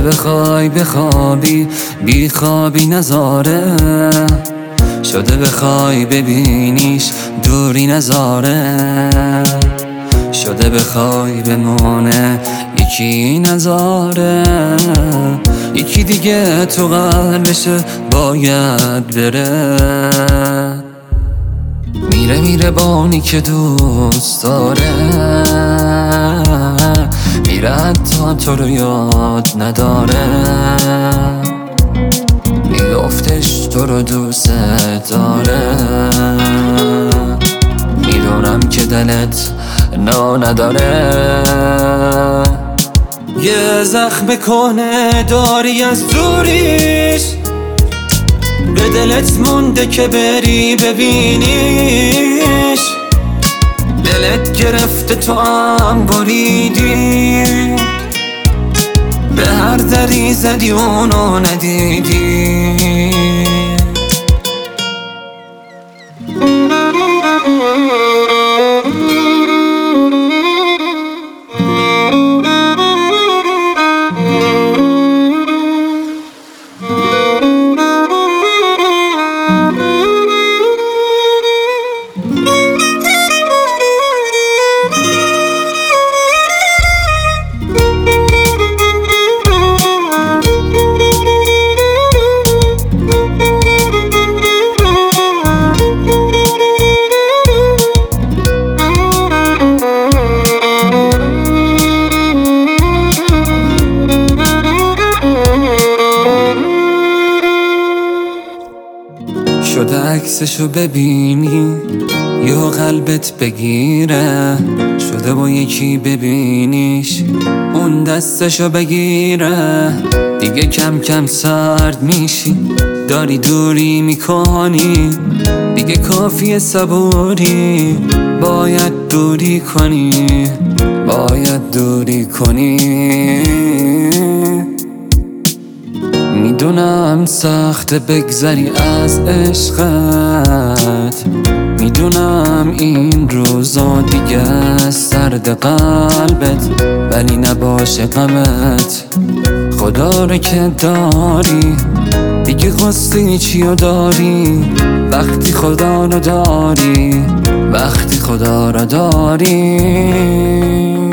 شده بخوای بخوابی بی خوابی نزاره، شده بخوای ببینیش دوری نزاره، شده بخوای بمونه یکی نزاره، یکی دیگه تو قلبشه باید بره. میره با اونی که دوست داره، میره حتی تو رو یاد نداره، میگفتش تو رو دوست داره. میدونم که دلت نداره، یه زخم کنه داری از دوریش، به دلت مونده که بری ببینیش، دلت گرفته تو هم بریدی، به هر دری زدی اونو ندیدی. شده عکسشو ببینی یا قلبت بگیره، شده با یکی ببینیش اون دستشو بگیره، دیگه کم کم سرد میشی داری دوری میکنی، دیگه کافیه صبوری باید دوری کنی، باید دوری کنی. میدونم سخت بگذری از عشقت، میدونم این روزا دیگه سرد قلبت، ولی نباشه غمت، خدا رو که داری دیگه قصه چیو داری، وقتی خدا رو داری، وقتی خدا رو داری.